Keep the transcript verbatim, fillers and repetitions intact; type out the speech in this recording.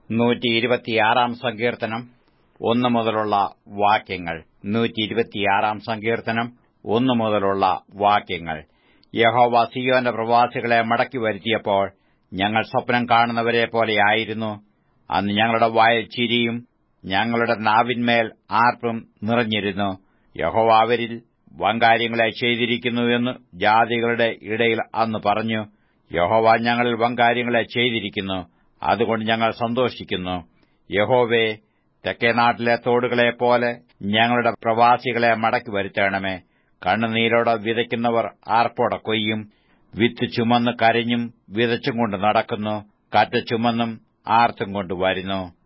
നൂറ്റി ഇരുപത്തിയാറാം സങ്കീർത്തനം ഒന്നു മുതലുള്ള വാക്യങ്ങൾ. നൂറ്റി ഇരുപത്തിയാറാം സങ്കീർത്തനം ഒന്നു മുതലുള്ള വാക്യങ്ങൾ. യഹോവ സീയോന്റെ പ്രവാസികളെ മടക്കി വരുത്തിയപ്പോൾ ഞങ്ങൾ സ്വപ്നം കാണുന്നവരെ പോലെയായിരുന്നു. അന്ന് ഞങ്ങളുടെ വായിൽ ചിരിയും ഞങ്ങളുടെ നാവിന്മേൽ ആർപ്പും നിറഞ്ഞിരുന്നു. യഹോവ അവരിൽ വൻകാര്യങ്ങളെ ചെയ്തിരിക്കുന്നു എന്ന് ജാതികളുടെ ഇടയിൽ അന്ന് പറഞ്ഞു. യഹോവ ഞങ്ങളിൽ വൻകാര്യങ്ങളെ ചെയ്തിരിക്കുന്നു, അതുകൊണ്ട് ഞങ്ങൾ സന്തോഷിക്കുന്നു. യഹോവേ, തെക്കേനാട്ടിലെ തോടുകളെപ്പോലെ ഞങ്ങളുടെ പ്രവാസികളെ മടക്കി വരുത്തണമേ. കണ്ണുനീരോടെ വിതയ്ക്കുന്നവർ ആർപ്പോടെ കൊയ്യും. വിത്ത് ചുമന്ന് കരഞ്ഞും വിതച്ചും കൊണ്ട് നടക്കുന്നു, കറ്റ ചുമന്നും ആർത്തും കൊണ്ട് വരുന്നു.